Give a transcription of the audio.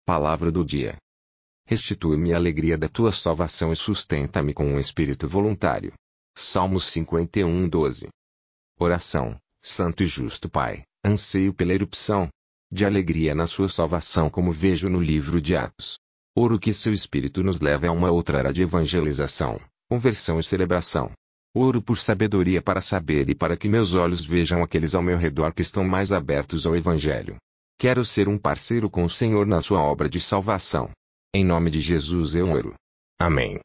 Palavra do dia. Restitui-me a alegria da tua salvação e sustenta-me com um espírito voluntário. Salmos 51:12. Oração. Santo e justo Pai, anseio pela erupção de alegria na sua salvação como vejo no livro de Atos. Oro que seu espírito nos leve a uma outra era de evangelização, conversão e celebração. Oro por sabedoria para saber e para que meus olhos vejam aqueles ao meu redor que estão mais abertos ao Evangelho. Quero ser um parceiro com o Senhor na sua obra de salvação. Em nome de Jesus eu oro. Amém.